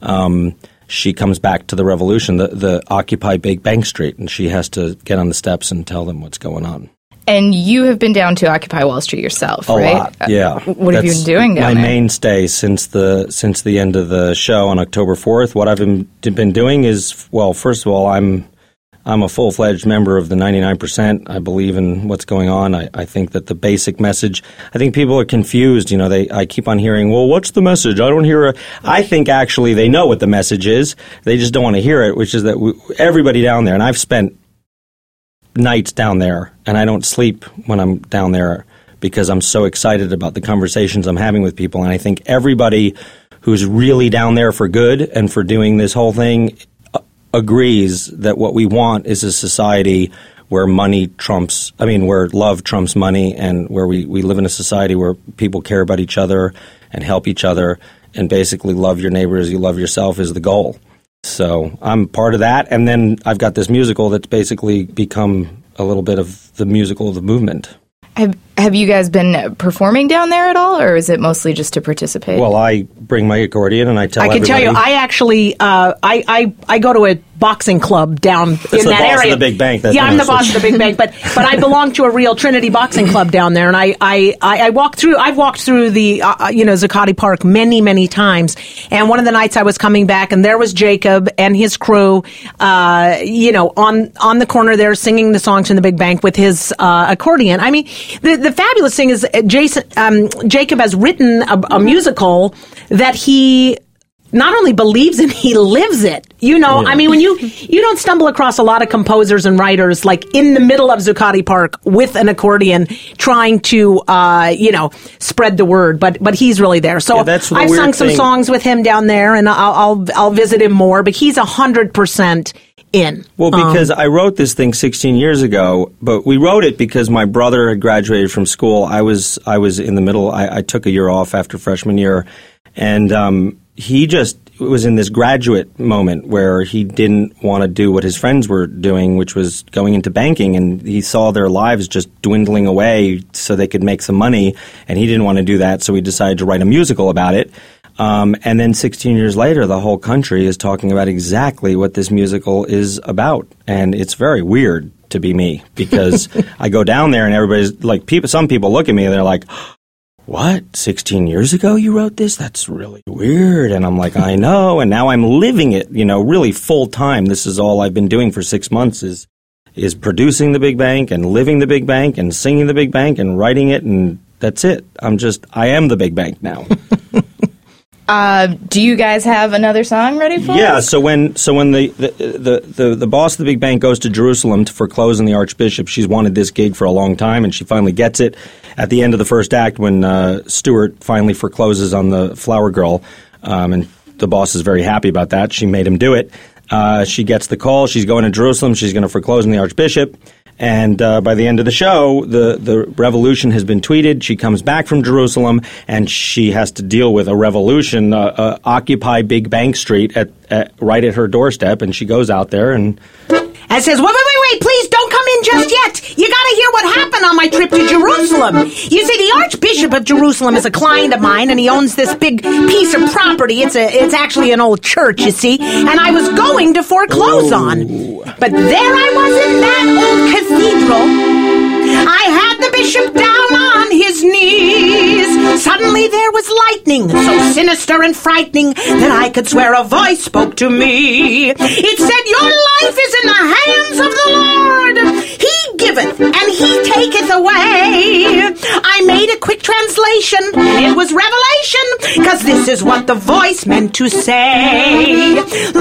she comes back to the revolution, the Occupy Big Bank Street, and she has to get on the steps and tell them what's going on. And you have been down to Occupy Wall Street yourself, right? A lot, yeah. What have you been doing down there? My mainstay since the end of the show on October 4th. What I've been doing is, first of all, I'm a full-fledged member of the 99%. I believe in what's going on. I think that the basic message, I think people are confused. I keep on hearing, what's the message? I don't hear I think actually they know what the message is. They just don't want to hear it, which is that everybody down there, and I've spent nights down there, and I don't sleep when I'm down there because I'm so excited about the conversations I'm having with people. And I think everybody who's really down there for good and for doing this whole thing agrees that what we want is a society where where love trumps money, and where we live in a society where people care about each other and help each other, and basically love your neighbor as you love yourself is the goal. So I'm part of that, and then I've got this musical that's basically become a little bit of the musical of the movement. Have you guys been performing down there at all, or is it mostly just to participate? Well, I bring my accordion and I tell everybody. I can tell you, I actually I go to a boxing club down in that area. That's the boss of the big bank. Yeah, I'm the boss of the big bank, but I belong to a real Trinity boxing club down there, and I walked through. I've walked through the Zuccotti Park many times, and one of the nights I was coming back, and there was Jacob and his crew, on the corner there singing the songs from the big bank with his accordion. I mean, the fabulous thing is Jacob has written a musical that he not only believes in, he lives it. I mean, when you don't stumble across a lot of composers and writers like in the middle of Zuccotti Park with an accordion trying to, spread the word, but he's really there. So I've sung some songs with him down there, and I'll visit him more, but he's 100% in. Well, because I wrote this thing 16 years ago, but we wrote it because my brother had graduated from school. I was in the middle. I took a year off after freshman year, and he just was in this graduate moment where he didn't want to do what his friends were doing, which was going into banking, and he saw their lives just dwindling away so they could make some money, and he didn't want to do that, so he decided to write a musical about it. And then 16 years later, the whole country is talking about exactly what this musical is about. And it's very weird to be me, because I go down there and everybody's like, some people look at me and they're like, what? 16 years ago you wrote this? That's really weird. And I'm like, I know. And now I'm living it, really full time. This is all I've been doing for 6 months is producing the big bank and living the big bank and singing the big bank and writing it. And that's it. I am the big bank now. Do you guys have another song ready for us? Yeah, so when the boss of the big bank goes to Jerusalem to foreclose on the archbishop, she's wanted this gig for a long time, and she finally gets it. At the end of the first act, when Stewart finally forecloses on the flower girl, and the boss is very happy about that, she made him do it. She gets the call. She's going to Jerusalem. She's going to foreclose on the archbishop. And by the end of the show, the revolution has been tweeted. She comes back from Jerusalem, and she has to deal with a revolution, Occupy Big Bank Street right at her doorstep. And she goes out there and says, wait, please don't come in just yet. You got to hear what happened on my trip to Jerusalem. You see, the Archbishop of Jerusalem is a client of mine, and he owns this big piece of property. It's actually an old church, you see, and I was going to foreclose on. But there I was in that old cathedral. I had the bishop down on his knees. Suddenly there was lightning, so sinister and frightening that I could swear a voice spoke to me. It said, your life is in the hands of the Lord. He giveth and he taketh away. I made a quick translation, and it was revelation, 'cause this is what the voice meant to say.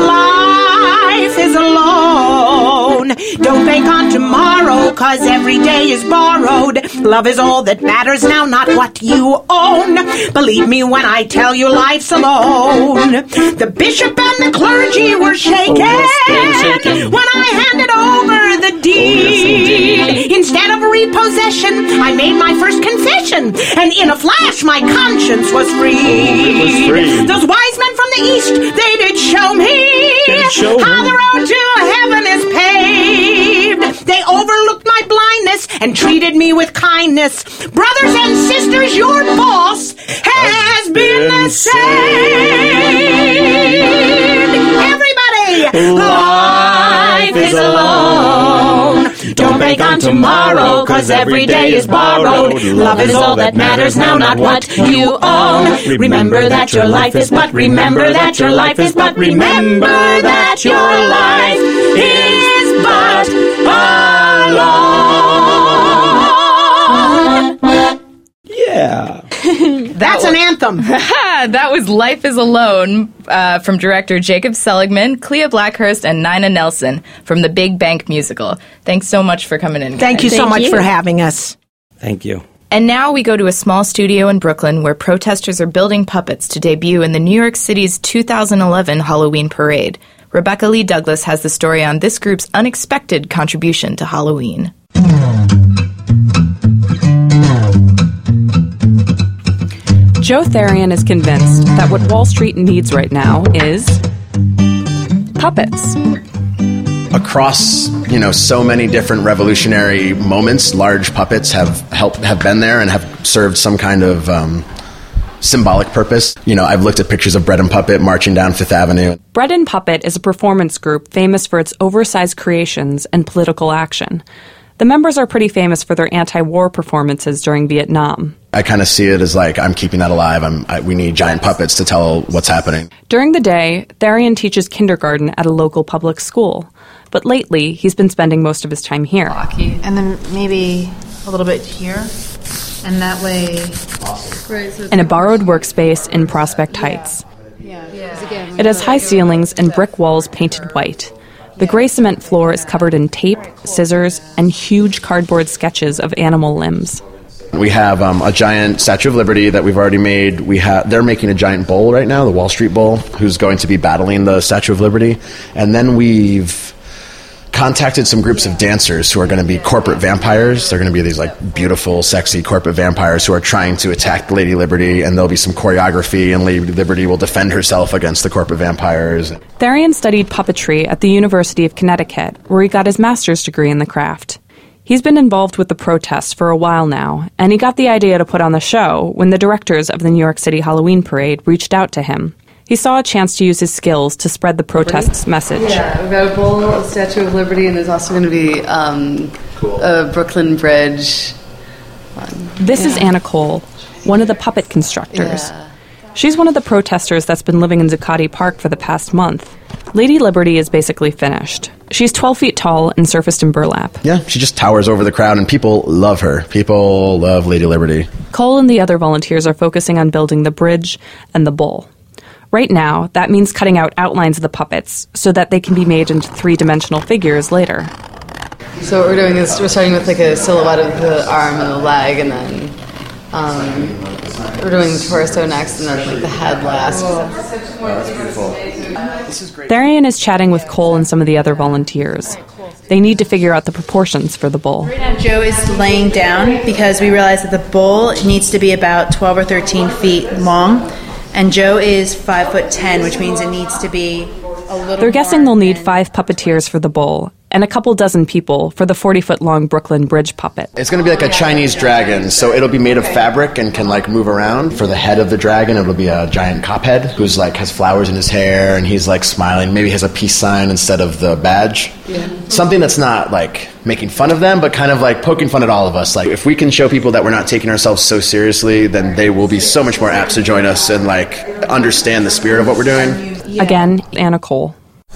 Life is alone. Don't bank on tomorrow, 'cause every day is borrowed. Love is all that matters now, not what you own. Believe me when I tell you life's alone. The bishop and the clergy were shaken when I handed over the deed. Instead of repossession, I made my first confession, and in a flash my conscience was free. Those wise men from the east, they did show me how the road to heaven is paved. They overlooked my blindness and treated me with kindness. Brothers and sisters, your boss has been saved. Everybody, life is alone. Don't bank on tomorrow, 'cause every day is borrowed. Love is all that matters now, not what you own. Remember that your life is but, remember that your life is but, remember that your life is but alone. Yeah. That's an anthem. That was Life is Alone from director Jacob Seligman, Clea Blackhurst, and Nina Nelson from the Big Bank Musical. Thanks so much for coming in, guys. Thank you so much for having us. Thank you. And now we go to a small studio in Brooklyn where protesters are building puppets to debut in the New York City's 2011 Halloween parade. Rebecca Lee Douglas has the story on this group's unexpected contribution to Halloween. Joe Therian is convinced that what Wall Street needs right now is puppets. Across, so many different revolutionary moments, large puppets have been there and have served some kind of symbolic purpose. You know, I've looked at pictures of Bread and Puppet marching down Fifth Avenue. Bread and Puppet is a performance group famous for its oversized creations and political action. The members are pretty famous for their anti-war performances during Vietnam. I kind of see it as like, I'm keeping that alive. We need giant puppets to tell what's happening. During the day, Tharian teaches kindergarten at a local public school. But lately, he's been spending most of his time here. And then maybe a little bit here. And that way... In a borrowed workspace in Prospect Heights. It has high ceilings and brick walls painted white. The gray cement floor is covered in tape, scissors, and huge cardboard sketches of animal limbs. We have a giant Statue of Liberty that we've already made. They're making a giant bull right now, the Wall Street Bull, who's going to be battling the Statue of Liberty. And then we've contacted some groups of dancers who are going to be corporate vampires. They're going to be these like beautiful, sexy corporate vampires who are trying to attack Lady Liberty, and there'll be some choreography, and Lady Liberty will defend herself against the corporate vampires. Tharian studied puppetry at the University of Connecticut, where he got his master's degree in the craft. He's been involved with the protests for a while now, and he got the idea to put on the show when the directors of the New York City Halloween Parade reached out to him. He saw a chance to use his skills to spread the protest's message. Yeah, we've got a bull, a Statue of Liberty, and there's also going to be a Brooklyn Bridge. This is Anna Cole, one of the puppet constructors. Yeah. She's one of the protesters that's been living in Zuccotti Park for the past month. Lady Liberty is basically finished. She's 12 feet tall and surfaced in burlap. Yeah, she just towers over the crowd, and people love her. People love Lady Liberty. Cole and the other volunteers are focusing on building the bridge and the bull. Right now, that means cutting out outlines of the puppets so that they can be made into three-dimensional figures later. So what we're doing is we're starting with like a silhouette of the arm and the leg, and then we're doing the torso next, and then like the head last. That's beautiful. This is great. Tharian is chatting with Cole and some of the other volunteers. They need to figure out the proportions for the bull. Right now, Joe is laying down because we realized that the bull needs to be about 12 or 13 feet long. And Joe is 5'10", which means it needs to be a little. They're guessing they'll need 5 puppeteers for the bull and a couple dozen people for the 40-foot-long Brooklyn Bridge puppet. It's going to be like a Chinese dragon, so it'll be made of fabric and can like move around. For the head of the dragon, it'll be a giant cop head who's like has flowers in his hair, and he's like smiling. Maybe has a peace sign instead of the badge. Yeah. Something that's not like making fun of them, but kind of like poking fun at all of us. Like if we can show people that we're not taking ourselves so seriously, then they will be so much more apt to join us and like understand the spirit of what we're doing. Yeah. Again, Anna Cole.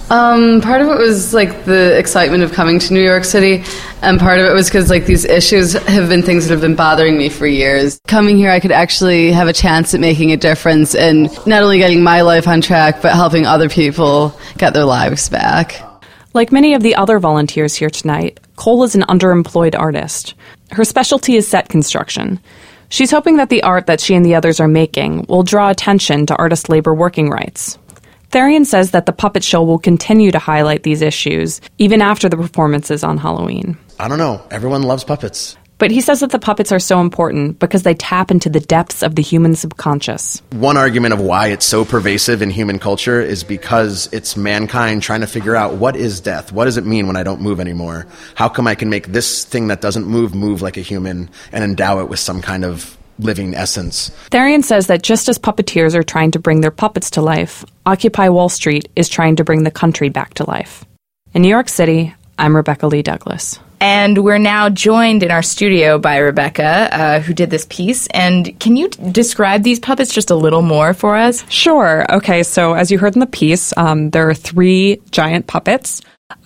Part of it was like the excitement of coming to New York City, and part of it was because like these issues have been things that have been bothering me for years. Coming here, I could actually have a chance at making a difference and not only getting my life on track, but helping other people get their lives back. Like many of the other volunteers here tonight, Cole is an underemployed artist. Her specialty is set construction. She's hoping that the art that she and the others are making will draw attention to artist labor working rights. Tharian says that the puppet show will continue to highlight these issues, even after the performances on Halloween. I don't know. Everyone loves puppets. But he says that the puppets are so important because they tap into the depths of the human subconscious. One argument of why it's so pervasive in human culture is because it's mankind trying to figure out what is death? What does it mean when I don't move anymore? How come I can make this thing that doesn't move like a human and endow it with some kind of living essence? Tharian says that just as puppeteers are trying to bring their puppets to life, Occupy Wall Street is trying to bring the country back to life. In New York City, I'm Rebecca Lee Douglas. And we're now joined in our studio by Rebecca, who did this piece. And can you describe these puppets just a little more for us? Sure. Okay, so as you heard in the piece, there are 3 giant puppets.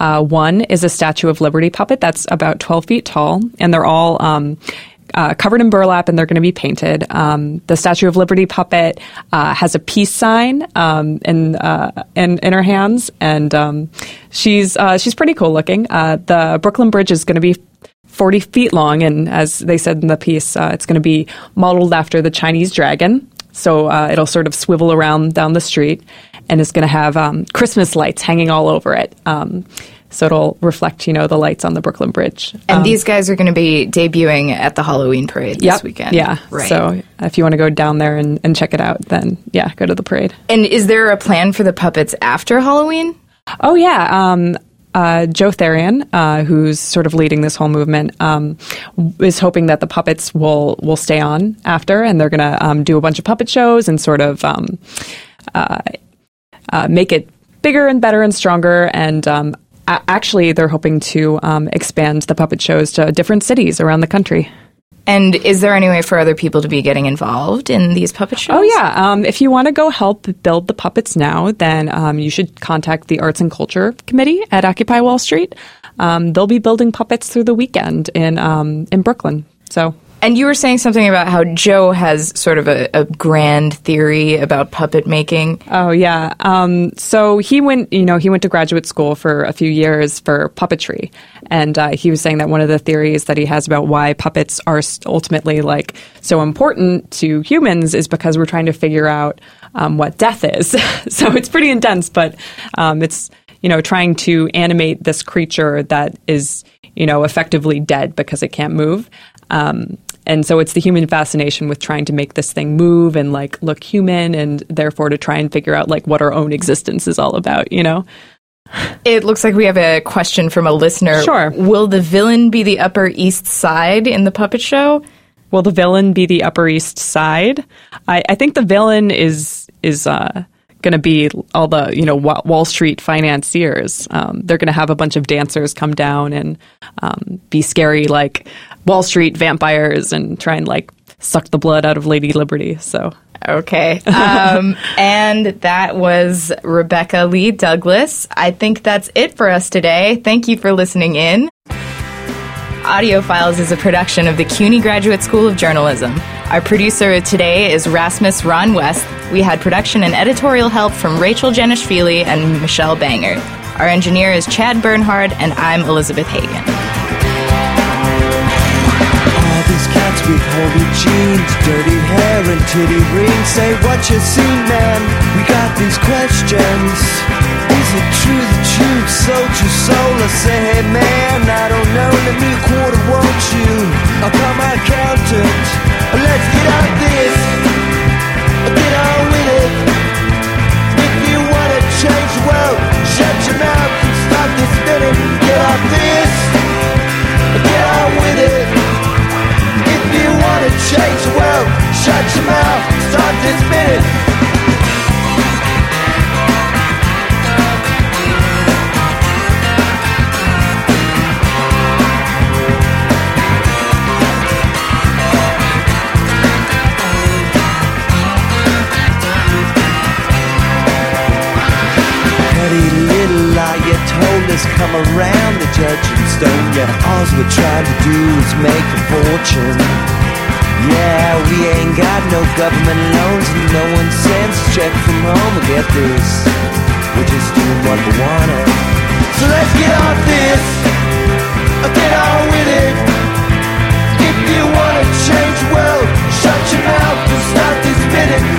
One is a Statue of Liberty puppet that's about 12 feet tall, and they're all covered in burlap, and they're going to be painted. The Statue of Liberty puppet has a peace sign in her hands, and she's pretty cool looking. The Brooklyn Bridge is going to be 40 feet long, and as they said in the piece, it's going to be modeled after the Chinese dragon. So it'll sort of swivel around down the street, and it's going to have Christmas lights hanging all over it. So it'll reflect, the lights on the Brooklyn Bridge. And these guys are going to be debuting at the Halloween parade this weekend. Yeah, right. So if you want to go down there and check it out, then, go to the parade. And is there a plan for the puppets after Halloween? Oh, yeah. Joe Therian, who's sort of leading this whole movement, is hoping that the puppets will stay on after, and they're going to do a bunch of puppet shows and sort of make it bigger and better and stronger. And actually, they're hoping to expand the puppet shows to different cities around the country. And is there any way for other people to be getting involved in these puppet shows? Oh, yeah. If you want to go help build the puppets now, then you should contact the Arts and Culture Committee at Occupy Wall Street. They'll be building puppets through the weekend in Brooklyn. And you were saying something about how Joe has sort of a grand theory about puppet making. Oh, yeah. So he went to graduate school for a few years for puppetry. And he was saying that one of the theories that he has about why puppets are ultimately like so important to humans is because we're trying to figure out what death is. So it's pretty intense, but it's, trying to animate this creature that is, effectively dead because it can't move. And so it's the human fascination with trying to make this thing move and like look human, and therefore to try and figure out like what our own existence is all about, It looks like we have a question from a listener. Sure. Will the villain be the Upper East Side in the puppet show? Will the villain be the Upper East Side? I think the villain is going to be all the Wall Street financiers. They're going to have a bunch of dancers come down and be scary like Wall Street vampires and try and like suck the blood out of Lady Liberty. So okay, and that was Rebecca Lee Douglas. I think that's it for us today. Thank you for listening in. Audiofiles is a production of the CUNY Graduate School of Journalism. Our producer today is Rasmus Ron West. We had production and editorial help from Rachel Janishvili and Michelle Banger. Our engineer is Chad Bernhard, and I'm Elizabeth Hagen. All these cats with holy jeans, dirty hair and titty rings, say what you seen, man. We got these questions. Is it true that you sold your soul? I say, hey man, I don't know, let me a quarter, won't you? I'll call my accountant. Let's get on this, get on with it. If you wanna change the world, shut your mouth and stop this spinning. Get off this, get on with it. If you wanna change the world, shut your mouth and stop this spinning. Come around the judging stone. Yeah, all we're trying to do is make a fortune. Yeah, we ain't got no government loans and no one sends a check from home. But get this, we're just doing what we wanna. So let's get off this, get on with it. If you wanna change the world, shut your mouth and stop this minute.